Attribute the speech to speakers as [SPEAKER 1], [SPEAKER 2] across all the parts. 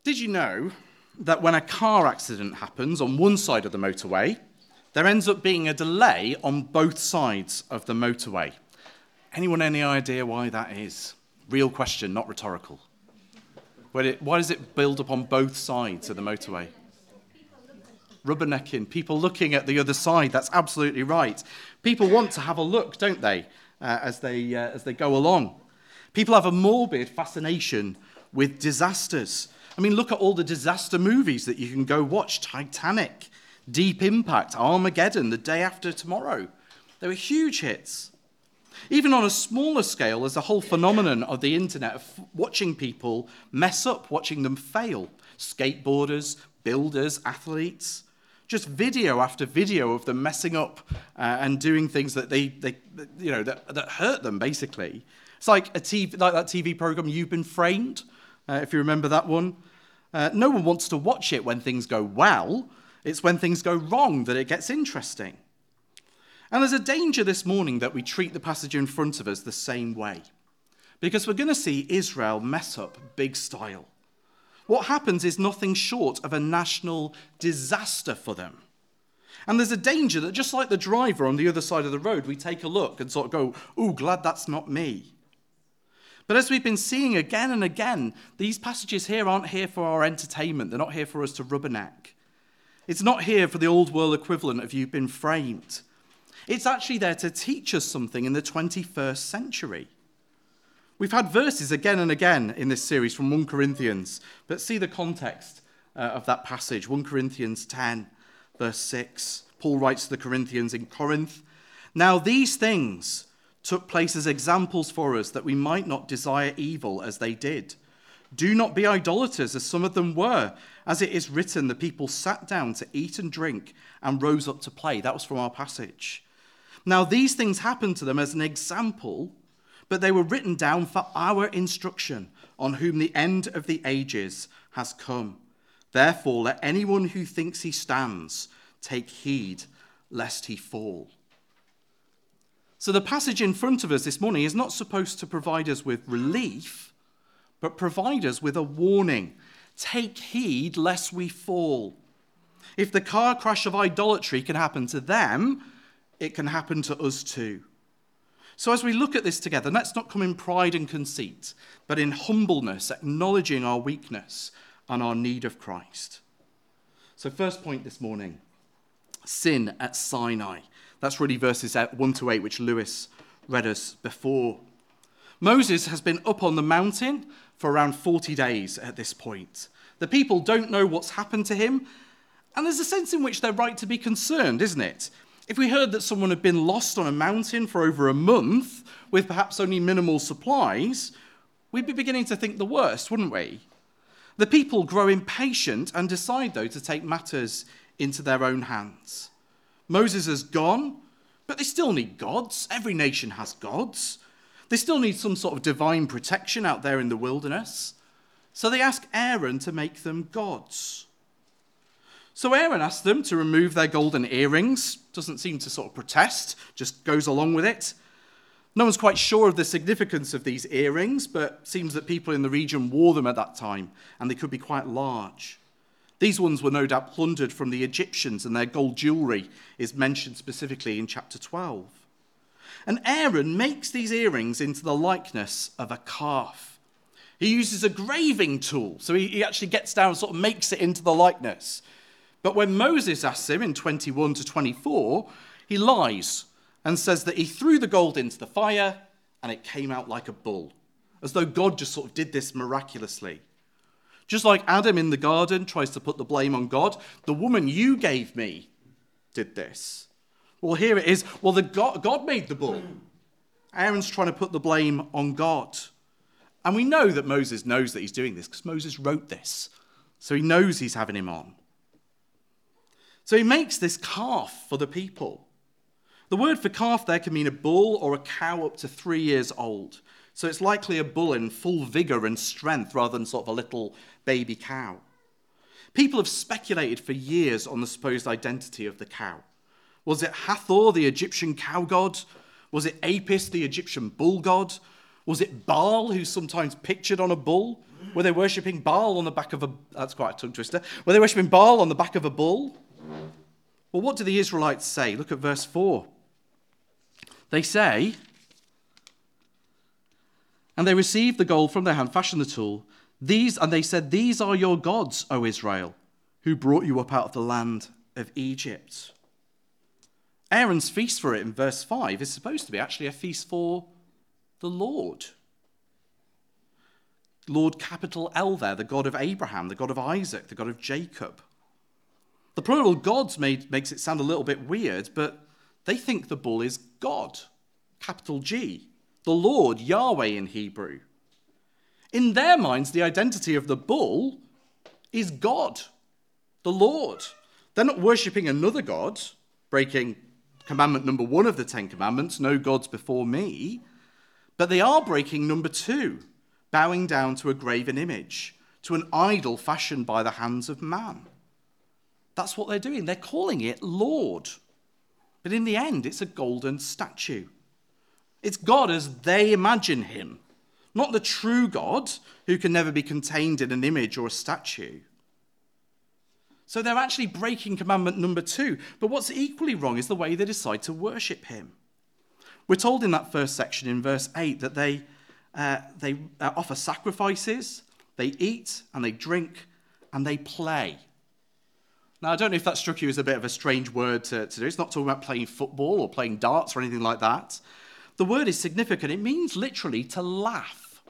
[SPEAKER 1] Did you know that when a car accident happens on one side of the motorway, there ends up being a delay on both sides of the motorway? Anyone any idea why that is? Real question, not rhetorical. Why does it build up on both sides of the motorway? Rubbernecking, people looking at the other side. That's absolutely right. People want to have a look, don't they, as they go along. People have a morbid fascination with disasters. I mean, look at all the disaster movies that you can go watch. Titanic, Deep Impact, Armageddon, The Day After Tomorrow. They were huge hits. Even on a smaller scale, there's a whole phenomenon of the internet of watching people mess up, watching them fail. Skateboarders, builders, athletes. Just video after video of them messing up and doing things that that hurt them, basically. It's like that TV program, You've Been Framed, if you remember that one. No one wants to watch it when things go well. It's when things go wrong that it gets interesting. And there's a danger this morning that we treat the passage in front of us the same way, because we're going to see Israel mess up big style. What happens is nothing short of a national disaster for them. And there's a danger that just like the driver on the other side of the road, we take a look and sort of go, "Ooh, glad that's not me." But as we've been seeing again and again, these passages here aren't here for our entertainment. They're not here for us to rubberneck. It's not here for the old world equivalent of You've Been Framed. It's actually there to teach us something in the 21st century. We've had verses again and again in this series from 1 Corinthians, but see the context of that passage. 1 Corinthians 10, verse 6. Paul writes to the Corinthians in Corinth, "Now these things took place as examples for us, that we might not desire evil as they did. Do not be idolaters, as some of them were. As it is written, the people sat down to eat and drink and rose up to play." That was from our passage. Now these things happened to them as an example, but they were written down for our instruction, on whom the end of the ages has come. Therefore, let anyone who thinks he stands take heed lest he fall. So the passage in front of us this morning is not supposed to provide us with relief, but provide us with a warning. Take heed lest we fall. If the car crash of idolatry can happen to them, it can happen to us too. So as we look at this together, let's not come in pride and conceit, but in humbleness, acknowledging our weakness and our need of Christ. So first point this morning, sin at Sinai. That's really verses 1 to 8, which Lewis read us before. Moses has been up on the mountain for around 40 days at this point. The people don't know what's happened to him, and there's a sense in which they're right to be concerned, isn't it? If we heard that someone had been lost on a mountain for over a month with perhaps only minimal supplies, we'd be beginning to think the worst, wouldn't we? The people grow impatient and decide, though, to take matters into their own hands. Moses has gone, but they still need gods. Every nation has gods. They still need some sort of divine protection out there in the wilderness. So they ask Aaron to make them gods. So Aaron asks them to remove their golden earrings. Doesn't seem to sort of protest, just goes along with it. No one's quite sure of the significance of these earrings, but seems that people in the region wore them at that time, and they could be quite large. These ones were no doubt plundered from the Egyptians, and their gold jewelry is mentioned specifically in chapter 12. And Aaron makes these earrings into the likeness of a calf. He uses a graving tool, so he actually gets down and sort of makes it into the likeness. But when Moses asks him in 21 to 24, he lies and says that he threw the gold into the fire and it came out like a bull, as though God just sort of did this miraculously. Just like Adam in the garden tries to put the blame on God, the woman you gave me did this. Well, here it is. Well, God made the bull. Aaron's trying to put the blame on God. And we know that Moses knows that he's doing this because Moses wrote this. So he knows he's having him on. So he makes this calf for the people. The word for calf there can mean a bull or a cow up to 3 years old. So it's likely a bull in full vigor and strength rather than sort of a little baby cow. People have speculated for years on the supposed identity of the cow. Was it Hathor, the Egyptian cow god? Was it Apis, the Egyptian bull god? Was it Baal, who's sometimes pictured on a bull? Were they worshipping Baal on the back of a... That's quite a tongue twister. Were they worshipping Baal on the back of a bull? Well, what do the Israelites say? Look at verse 4. They say, and they received the gold from their hand, fashioned the tool. And they said, these are your gods, O Israel, who brought you up out of the land of Egypt. Aaron's feast for it in verse 5 is supposed to be actually a feast for the Lord. Lord capital L there, the God of Abraham, the God of Isaac, the God of Jacob. The plural gods makes it sound a little bit weird, but they think the bull is God, capital G, the Lord, Yahweh in Hebrew. In their minds, the identity of the bull is God, the Lord. They're not worshipping another God, breaking commandment number 1 of the 10 commandments, no gods before me, but they are breaking number 2, bowing down to a graven image, to an idol fashioned by the hands of man. That's what they're doing. They're calling it Lord. But in the end, it's a golden statue. It's God as they imagine him, not the true God who can never be contained in an image or a statue. So they're actually breaking commandment number 2. But what's equally wrong is the way they decide to worship him. We're told in that first section in verse 8 that they offer sacrifices, they eat and they drink and they play. Now, I don't know if that struck you as a bit of a strange word to do. It's not talking about playing football or playing darts or anything like that. The word is significant. It means literally to laugh.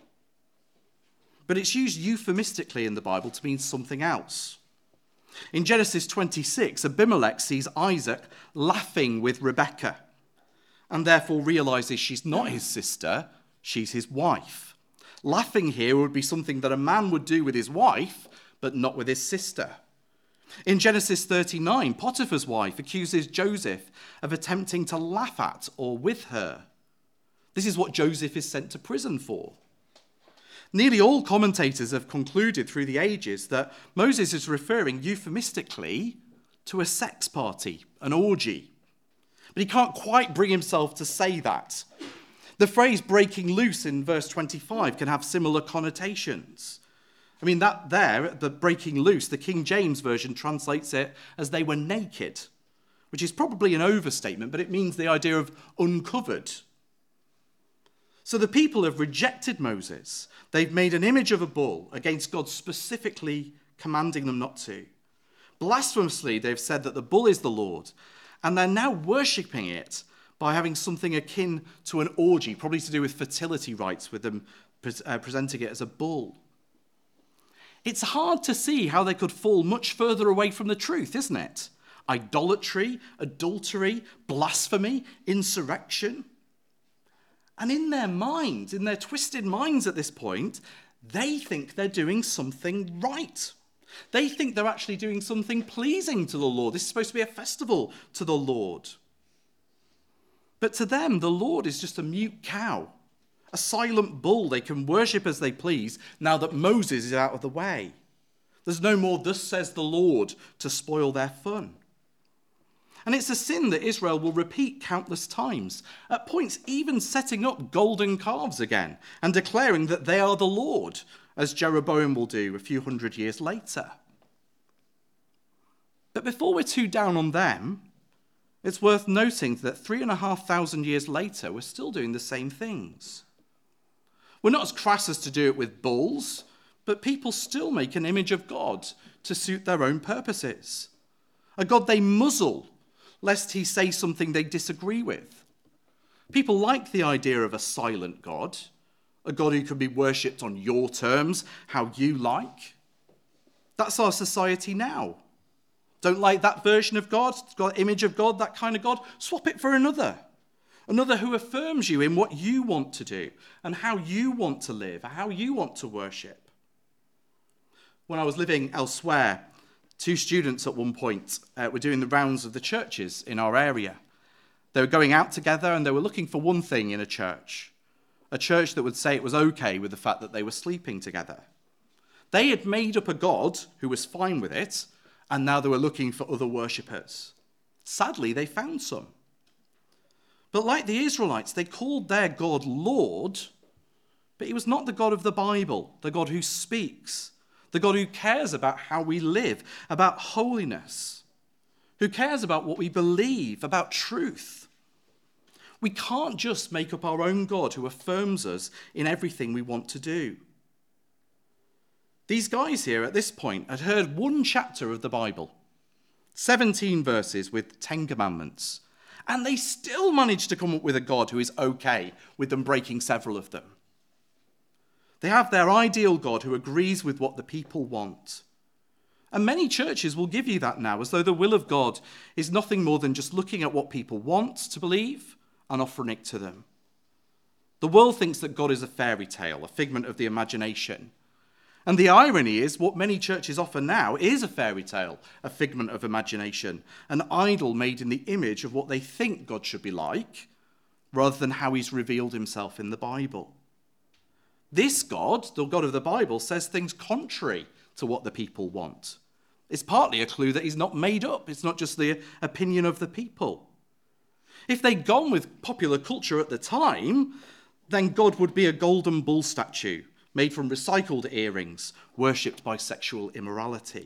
[SPEAKER 1] But it's used euphemistically in the Bible to mean something else. In Genesis 26, Abimelech sees Isaac laughing with Rebekah and therefore realizes she's not his sister, she's his wife. Laughing here would be something that a man would do with his wife, but not with his sister. In Genesis 39, Potiphar's wife accuses Joseph of attempting to laugh at or with her. This is what Joseph is sent to prison for. Nearly all commentators have concluded through the ages that Moses is referring euphemistically to a sex party, an orgy. But he can't quite bring himself to say that. The phrase breaking loose in verse 25 can have similar connotations. I mean, that there, the breaking loose, the King James Version translates it as they were naked, which is probably an overstatement, but it means the idea of uncovered. So the people have rejected Moses. They've made an image of a bull against God specifically commanding them not to. Blasphemously, they've said that the bull is the Lord, and they're now worshipping it by having something akin to an orgy, probably to do with fertility rites, with them presenting it as a bull. It's hard to see how they could fall much further away from the truth, isn't it? Idolatry, adultery, blasphemy, insurrection. And in their minds, in their twisted minds at this point, they think they're doing something right. They think they're actually doing something pleasing to the Lord. This is supposed to be a festival to the Lord. But to them, the Lord is just a mute cow, a silent bull they can worship as they please now that Moses is out of the way. There's no more "thus says the Lord" to spoil their fun. And it's a sin that Israel will repeat countless times, at points even setting up golden calves again and declaring that they are the Lord, as Jeroboam will do a few hundred years later. But before we're too down on them, it's worth noting that 3,500 years later, we're still doing the same things. We're not as crass as to do it with bulls, but people still make an image of God to suit their own purposes. A God they muzzle, lest he say something they disagree with. People like the idea of a silent God, a God who can be worshipped on your terms, how you like. That's our society now. Don't like that version of God, got image of God, that kind of God? Swap it for another. Another who affirms you in what you want to do and how you want to live, how you want to worship. When I was living elsewhere, 2 students at one point were doing the rounds of the churches in our area. They were going out together and they were looking for one thing in a church that would say it was okay with the fact that they were sleeping together. They had made up a God who was fine with it, and now they were looking for other worshippers. Sadly, they found some. But like the Israelites, they called their God Lord, But he was not the God of the Bible, the God who speaks, the God who cares about how we live, about holiness, who cares about what we believe, about truth. We can't just make up our own God who affirms us in everything we want to do. These guys here at this point had heard one chapter of the Bible, 17 verses with 10 commandments, and they still managed to come up with a God who is okay with them breaking several of them. They have their ideal God who agrees with what the people want. And many churches will give you that now, as though the will of God is nothing more than just looking at what people want to believe and offering it to them. The world thinks that God is a fairy tale, a figment of the imagination. And the irony is, what many churches offer now is a fairy tale, a figment of imagination, an idol made in the image of what they think God should be like, rather than how he's revealed himself in the Bible. This God, the God of the Bible, says things contrary to what the people want. It's partly a clue that he's not made up. It's not just the opinion of the people. If they'd gone with popular culture at the time, then God would be a golden bull statue made from recycled earrings, worshipped by sexual immorality.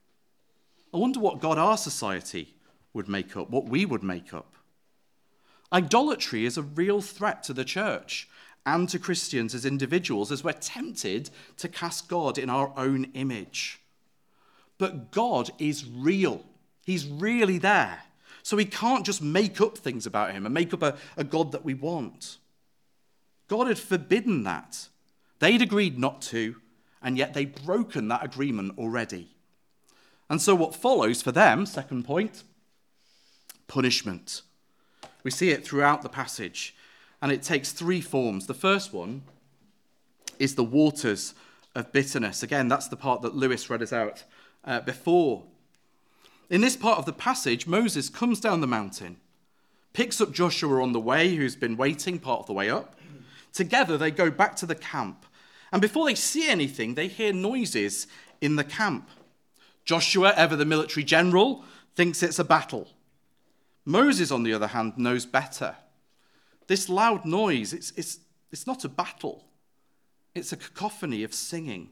[SPEAKER 1] I wonder what God our society would make up, what we would make up. Idolatry is a real threat to the church and to Christians as individuals, as we're tempted to cast God in our own image. But God is real. He's really there. So we can't just make up things about him and make up a God that we want. God had forbidden that. They'd agreed not to, and yet they'd broken that agreement already. And so what follows for them, second point, punishment. We see it throughout the passage, and it takes three forms. The first one is the waters of bitterness. Again, that's the part that Lewis read us out before. In this part of the passage, Moses comes down the mountain, picks up Joshua on the way, who's been waiting part of the way up. Together, they go back to the camp. And before they see anything, they hear noises in the camp. Joshua, ever the military general, thinks it's a battle. Moses, on the other hand, knows better. This loud noise, it's not a battle. It's a cacophony of singing.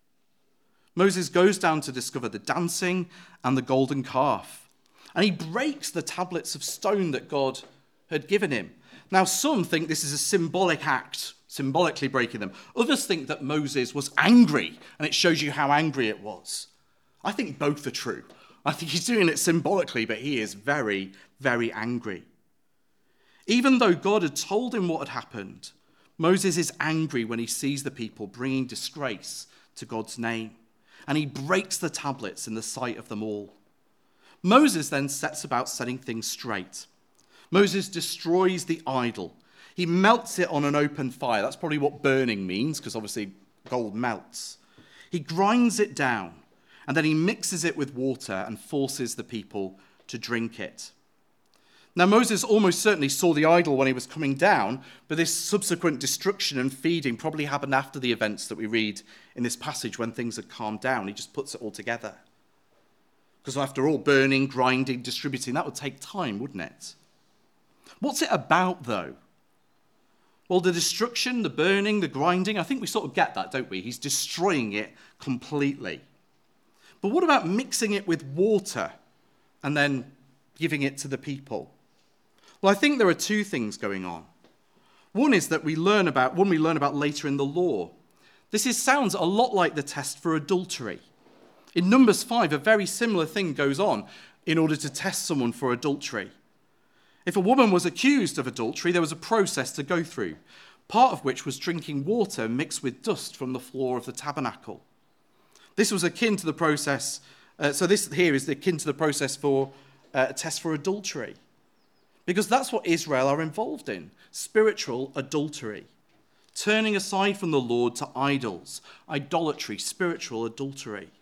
[SPEAKER 1] Moses goes down to discover the dancing and the golden calf. And he breaks the tablets of stone that God had given him. Now, some think this is a symbolic act, symbolically breaking them. Others think that Moses was angry, and it shows you how angry it was. I think both are true. I think he's doing it symbolically, but he is very, very angry. Even though God had told him what had happened, Moses is angry when he sees the people bringing disgrace to God's name, and he breaks the tablets in the sight of them all. Moses then sets about setting things straight. Moses destroys the idol. He melts it on an open fire. That's probably what burning means, because obviously gold melts. He grinds it down, and then he mixes it with water and forces the people to drink it. Now, Moses almost certainly saw the idol when he was coming down, but this subsequent destruction and feeding probably happened after the events that we read in this passage when things had calmed down. He just puts it all together. Because after all, burning, grinding, distributing, that would take time, wouldn't it? What's it about, though? Well, the destruction, the burning, the grinding, I think we sort of get that, don't we? He's destroying it completely. But what about mixing it with water and then giving it to the people? Well, I think there are two things going on. One is that we learn about later in the law. Sounds a lot like the test for adultery. In Numbers 5, a very similar thing goes on in order to test someone for adultery. If a woman was accused of adultery, there was a process to go through, part of which was drinking water mixed with dust from the floor of the tabernacle. This was akin to the process, this here is akin to the process for a test for adultery. Because that's what Israel are involved in, spiritual adultery. Turning aside from the Lord to idols, idolatry, spiritual adultery.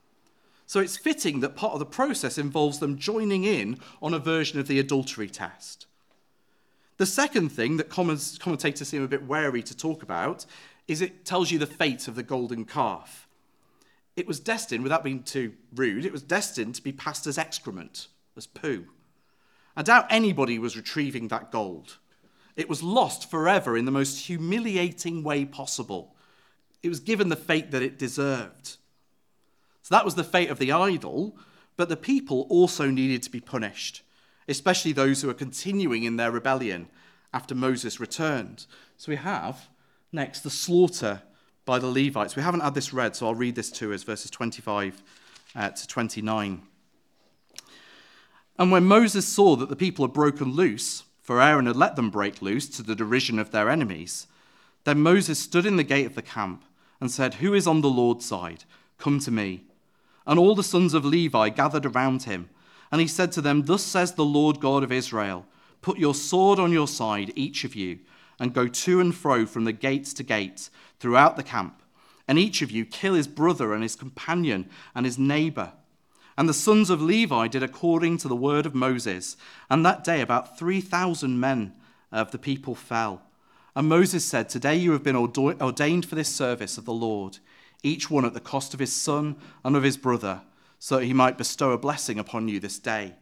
[SPEAKER 1] So it's fitting that part of the process involves them joining in on a version of the adultery test. The second thing that commentators seem a bit wary to talk about is it tells you the fate of the golden calf. It was destined, without being too rude, it was destined to be passed as excrement, as poo. I doubt anybody was retrieving that gold. It was lost forever in the most humiliating way possible. It was given the fate that it deserved. So that was the fate of the idol, but the people also needed to be punished, especially those who are continuing in their rebellion after Moses returned. So we have next the slaughter by the Levites. We haven't had this read, so I'll read this to us, verses 25 to 29. And when Moses saw that the people had broken loose, for Aaron had let them break loose to the derision of their enemies, then Moses stood in the gate of the camp and said, "Who is on the Lord's side? Come to me." And all the sons of Levi gathered around him. And he said to them, "Thus says the Lord God of Israel, put your sword on your side, each of you, and go to and fro from the gates to gate throughout the camp. And each of you kill his brother and his companion and his neighbor." And the sons of Levi did according to the word of Moses. And that day about 3,000 men of the people fell. And Moses said, "Today you have been ordained for this service of the Lord, each one at the cost of his son and of his brother, so that he might bestow a blessing upon you this day."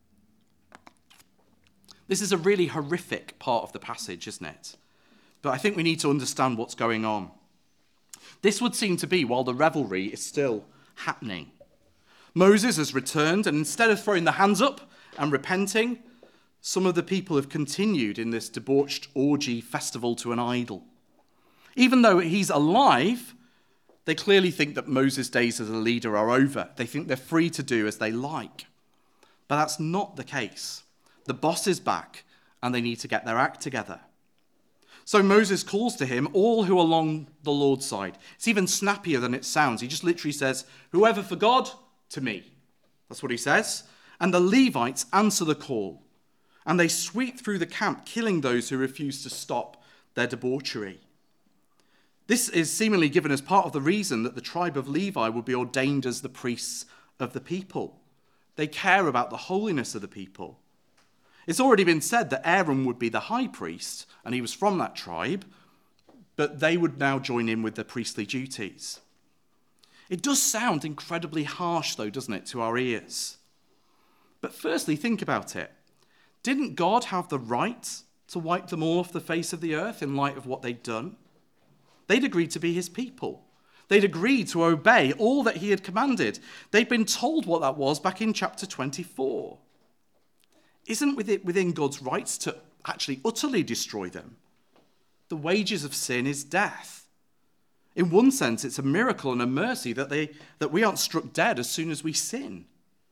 [SPEAKER 1] This is a really horrific part of the passage, isn't it? But I think we need to understand what's going on. This would seem to be while the revelry is still happening. Moses has returned, and instead of throwing their hands up and repenting, some of the people have continued in this debauched orgy festival to an idol. Even though he's alive, they clearly think that Moses' days as a leader are over. They think they're free to do as they like. But that's not the case. The boss is back, and they need to get their act together. So Moses calls to him all who are along the Lord's side. It's even snappier than it sounds. He just literally says, "Whoever for God, to me." That's what he says. And the Levites answer the call, and they sweep through the camp, killing those who refuse to stop their debauchery. This is seemingly given as part of the reason that the tribe of Levi will be ordained as the priests of the people. They care about the holiness of the people. It's already been said that Aaron would be the high priest, and he was from that tribe, but they would now join in with the priestly duties. It does sound incredibly harsh, though, doesn't it, to our ears? But firstly, think about it. Didn't God have the right to wipe them all off the face of the earth in light of what they'd done? They'd agreed to be his people. They'd agreed to obey all that he had commanded. They'd been told what that was back in chapter 24. Isn't it within God's rights to actually utterly destroy them? The wages of sin is death. In one sense, it's a miracle and a mercy that we aren't struck dead as soon as we sin.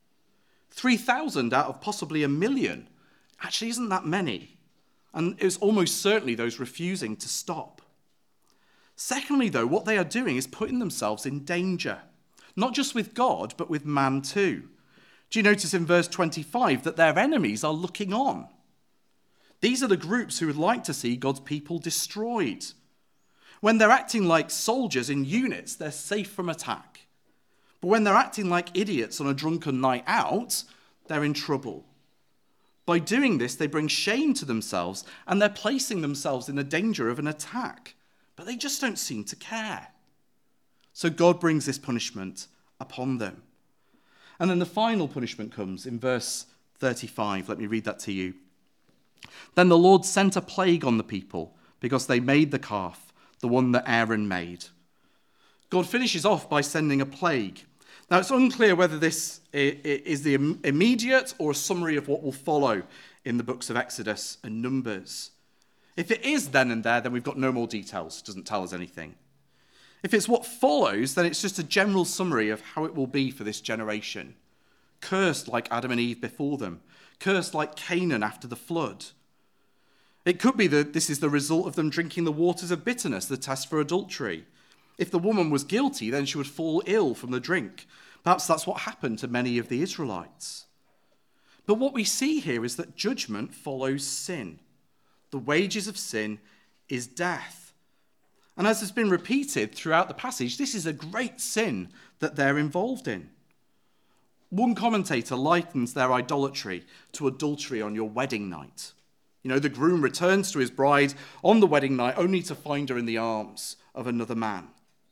[SPEAKER 1] 3,000 out of possibly 1,000,000 actually isn't that many. And it was almost certainly those refusing to stop. Secondly, though, what they are doing is putting themselves in danger, not just with God, but with man too. Do you notice in verse 25 that their enemies are looking on? These are the groups who would like to see God's people destroyed. When they're acting like soldiers in units, they're safe from attack. But when they're acting like idiots on a drunken night out, they're in trouble. By doing this, they bring shame to themselves, and they're placing themselves in the danger of an attack. But they just don't seem to care. So God brings this punishment upon them. And then the final punishment comes in verse 35. Let me read that to you. "Then the Lord sent a plague on the people because they made the calf, the one that Aaron made." God finishes off by sending a plague. Now, it's unclear whether this is the immediate or a summary of what will follow in the books of Exodus and Numbers. If it is then and there, then we've got no more details. It doesn't tell us anything. If it's what follows, then it's just a general summary of how it will be for this generation. Cursed like Adam and Eve before them. Cursed like Canaan after the flood. It could be that this is the result of them drinking the waters of bitterness, the test for adultery. If the woman was guilty, then she would fall ill from the drink. Perhaps that's what happened to many of the Israelites. But what we see here is that judgment follows sin. The wages of sin is death. And as has been repeated throughout the passage, this is a great sin that they're involved in. One commentator likens their idolatry to adultery on your wedding night. You know, the groom returns to his bride on the wedding night only to find her in the arms of another man.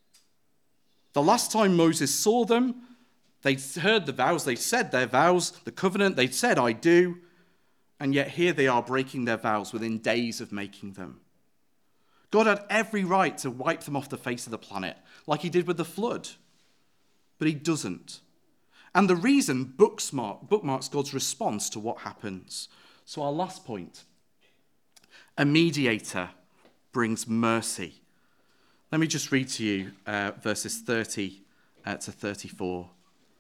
[SPEAKER 1] The last time Moses saw them, they heard the vows, they said their vows, the covenant, they said, "I do." And yet here they are breaking their vows within days of making them. God had every right to wipe them off the face of the planet, like he did with the flood. But he doesn't. And the reason bookmarks God's response to what happens. So our last point. A mediator brings mercy. Let me just read to you verses 30 to 34.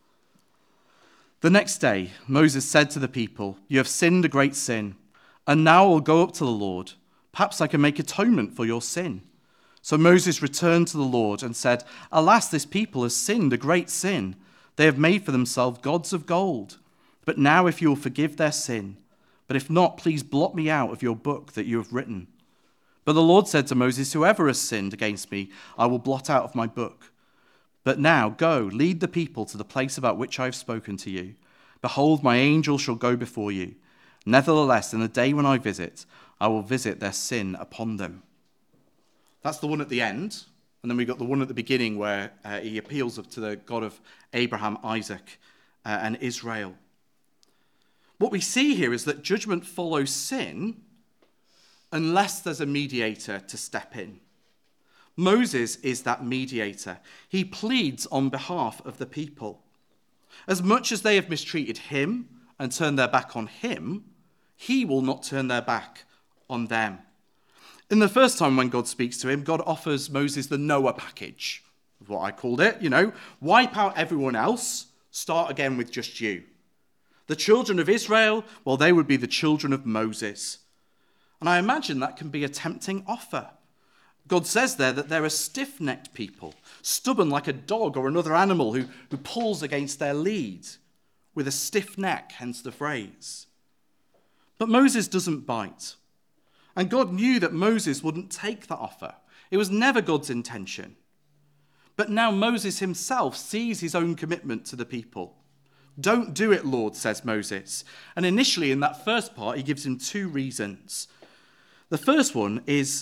[SPEAKER 1] The next day, Moses said to the people, "You have sinned a great sin, and now I will go up to the Lord. Perhaps I can make atonement for your sin." So Moses returned to the Lord and said, "Alas, this people has sinned a great sin. They have made for themselves gods of gold. But now if you will forgive their sin, but if not, please blot me out of your book that you have written." But the Lord said to Moses, "Whoever has sinned against me, I will blot out of my book. But now go, lead the people to the place about which I have spoken to you. Behold, my angel shall go before you. Nevertheless, in the day when I visit, I will visit their sin upon them." That's the one at the end. And then we got the one at the beginning where he appeals to the God of Abraham, Isaac, and Israel. What we see here is that judgment follows sin unless there's a mediator to step in. Moses is that mediator. He pleads on behalf of the people. As much as they have mistreated him and turned their back on him, he will not turn their back on them. In the first time when God speaks to him, God offers Moses the Noah package, what I called it, wipe out everyone else, start again with just you. The children of Israel, well, they would be the children of Moses. And I imagine that can be a tempting offer. God says there that they're a stiff-necked people, stubborn like a dog or another animal who pulls against their lead with a stiff neck, hence the phrase. But Moses doesn't bite. And God knew that Moses wouldn't take that offer. It was never God's intention. But now Moses himself sees his own commitment to the people. "Don't do it, Lord," says Moses. And initially in that first part, he gives him two reasons. The first one is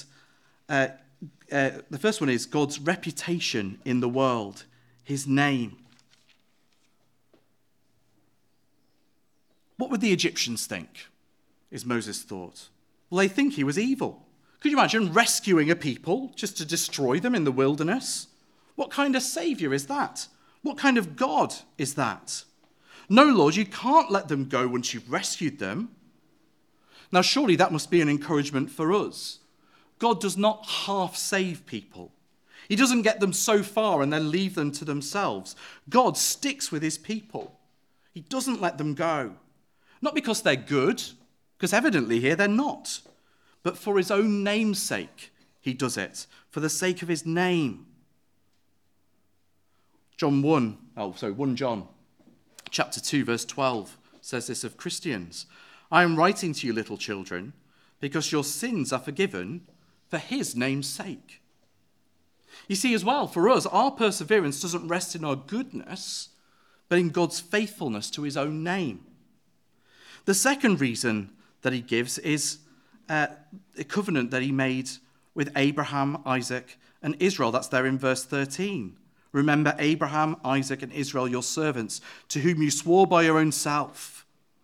[SPEAKER 1] God's reputation in the world, his name. What would the Egyptians think, is Moses' thought? Well, they think he was evil. Could you imagine rescuing a people just to destroy them in the wilderness? What kind of savior is that? What kind of God is that? No, Lord, you can't let them go once you've rescued them. Now, surely that must be an encouragement for us. God does not half save people. He doesn't get them so far and then leave them to themselves. God sticks with his people. He doesn't let them go. Not because they're good, because evidently here they're not, but for his own name's sake, he does it, for the sake of his name. 1 John chapter 2, verse 12 says this of Christians. "I am writing to you, little children, because your sins are forgiven for his name's sake." You see, as well, for us, our perseverance doesn't rest in our goodness, but in God's faithfulness to his own name. The second reason that he gives is a covenant that he made with Abraham, Isaac, and Israel. That's there in verse 13. "Remember Abraham, Isaac, and Israel, your servants, to whom you swore by your own self."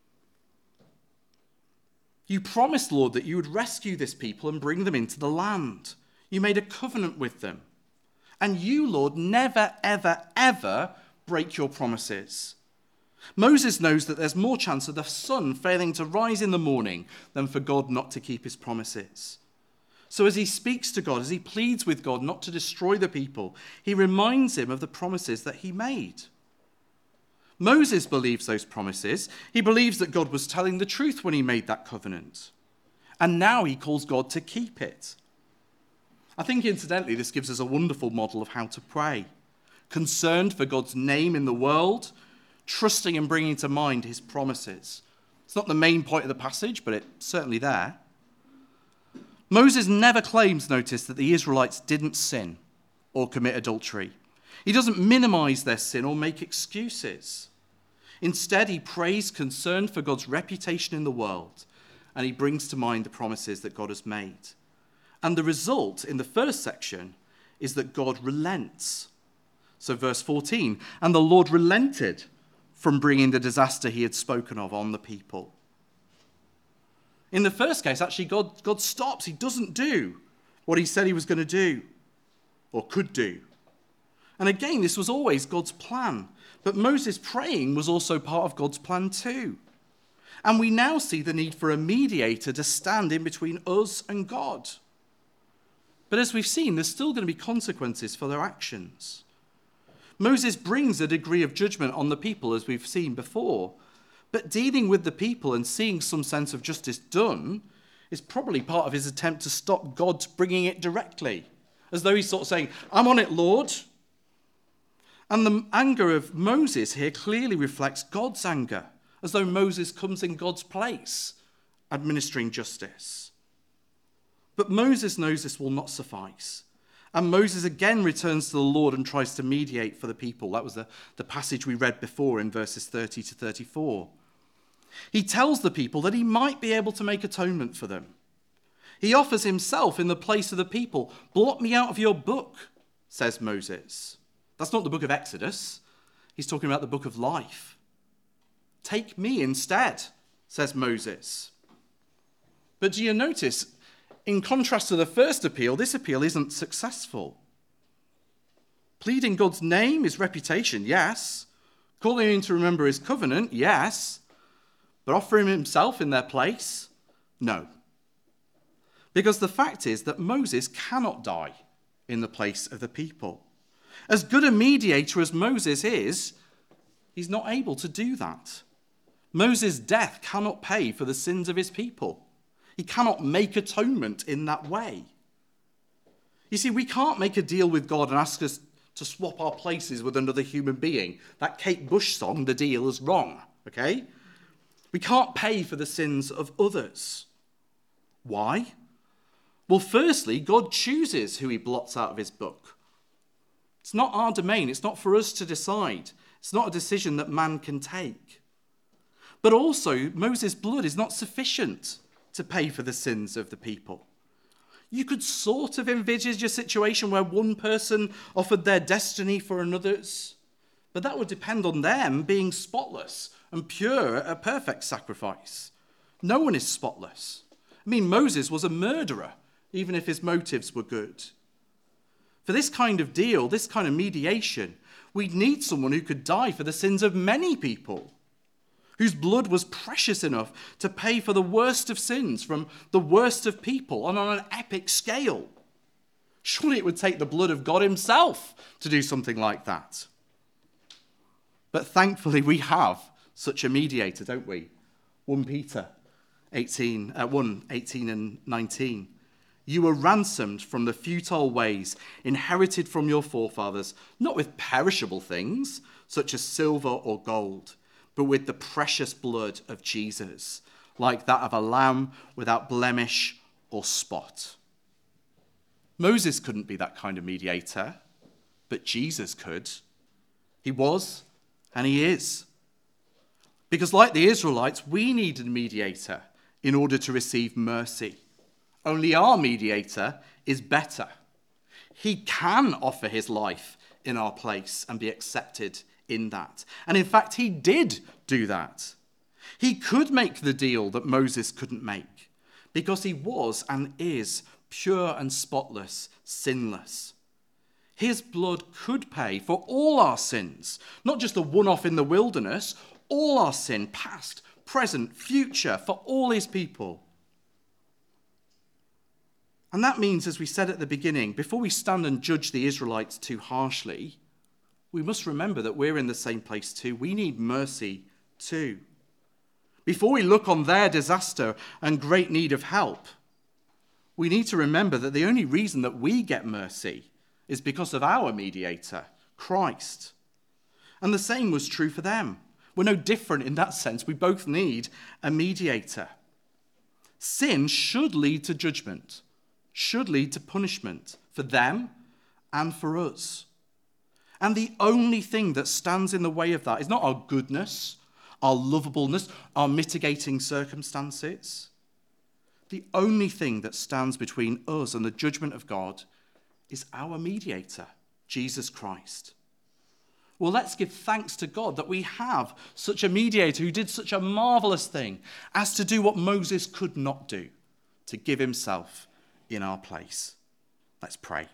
[SPEAKER 1] You promised, Lord, that you would rescue this people and bring them into the land. You made a covenant with them. And you, Lord, never, ever, ever break your promises. Moses knows that there's more chance of the sun failing to rise in the morning than for God not to keep his promises. So as he speaks to God, as he pleads with God not to destroy the people, he reminds him of the promises that he made. Moses believes those promises. He believes that God was telling the truth when he made that covenant. And now he calls God to keep it. I think, incidentally, this gives us a wonderful model of how to pray. Concerned for God's name in the world, trusting and bringing to mind his promises. It's not the main point of the passage, but it's certainly there. Moses never claims, notice, that the Israelites didn't sin or commit adultery. He doesn't minimize their sin or make excuses. Instead, he prays, concerned for God's reputation in the world, and he brings to mind the promises that God has made. And the result in the first section is that God relents. So verse 14, "And the Lord relented from bringing the disaster he had spoken of on the people." In the first case, actually, God stops. He doesn't do what he said he was going to do or could do. And again, this was always God's plan. But Moses praying was also part of God's plan too. And we now see the need for a mediator to stand in between us and God. But as we've seen, there's still going to be consequences for their actions. Moses brings a degree of judgment on the people, as we've seen before. But dealing with the people and seeing some sense of justice done is probably part of his attempt to stop God bringing it directly. As though he's sort of saying, I'm on it, Lord. And the anger of Moses here clearly reflects God's anger, as though Moses comes in God's place, administering justice. But Moses knows this will not suffice. And Moses again returns to the Lord and tries to mediate for the people. That was the passage we read before in verses 30 to 34. He tells the people that he might be able to make atonement for them. He offers himself in the place of the people. Blot me out of your book, says Moses. That's not the book of Exodus. He's talking about the book of life. Take me instead, says Moses. But do you notice, in contrast to the first appeal, this appeal isn't successful. Pleading God's name, his reputation, yes. Calling him to remember his covenant, yes. But offering himself in their place, no. Because the fact is that Moses cannot die in the place of the people. As good a mediator as Moses is, he's not able to do that. Moses' death cannot pay for the sins of his people. He cannot make atonement in that way. You see, we can't make a deal with God and ask us to swap our places with another human being. That Kate Bush song, The Deal is Wrong, okay? We can't pay for the sins of others. Why? Well, firstly, God chooses who he blots out of his book. It's not our domain. It's not for us to decide. It's not a decision that man can take. But also, Moses' blood is not sufficient to pay for the sins of the people. You could sort of envisage a situation where one person offered their destiny for another's, but that would depend on them being spotless and pure, a perfect sacrifice. No one is spotless. I mean, Moses was a murderer, even if his motives were good. For this kind of deal, this kind of mediation, we'd need someone who could die for the sins of many people, whose blood was precious enough to pay for the worst of sins from the worst of people and on an epic scale. Surely it would take the blood of God himself to do something like that. But thankfully we have such a mediator, don't we? 1 Peter 18 and 19. You were ransomed from the futile ways inherited from your forefathers, not with perishable things, such as silver or gold, but with the precious blood of Jesus, like that of a lamb without blemish or spot. Moses couldn't be that kind of mediator, but Jesus could. He was, and he is. Because like the Israelites, we need a mediator in order to receive mercy. Only our mediator is better. He can offer his life in our place and be accepted in that. And in fact, he did do that. He could make the deal that Moses couldn't make because he was and is pure and spotless, sinless. His blood could pay for all our sins, not just a one-off in the wilderness, all our sin, past, present, future, for all his people. And that means, as we said at the beginning, before we stand and judge the Israelites too harshly, we must remember that we're in the same place too. We need mercy too. Before we look on their disaster and great need of help, we need to remember that the only reason that we get mercy is because of our mediator, Christ. And the same was true for them. We're no different in that sense. We both need a mediator. Sin should lead to judgment, should lead to punishment for them and for us. And the only thing that stands in the way of that is not our goodness, our lovableness, our mitigating circumstances. The only thing that stands between us and the judgment of God is our mediator, Jesus Christ. Well, let's give thanks to God that we have such a mediator who did such a marvelous thing as to do what Moses could not do, to give himself in our place. Let's pray.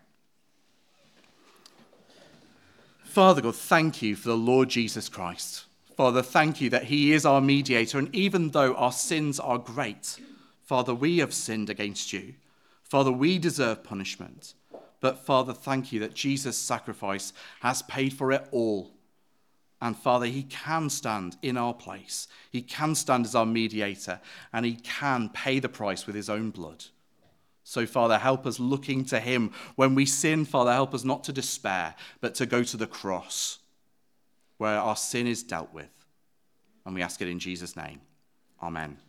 [SPEAKER 1] Father God, thank you for the Lord Jesus Christ. Father, thank you that he is our mediator, and even though our sins are great, Father, we have sinned against you. Father, we deserve punishment. But Father, thank you that Jesus' sacrifice has paid for it all. And Father, he can stand in our place. He can stand as our mediator, and he can pay the price with his own blood. So Father, help us looking to him. When we sin, Father, help us not to despair, but to go to the cross where our sin is dealt with. And we ask it in Jesus' name. Amen.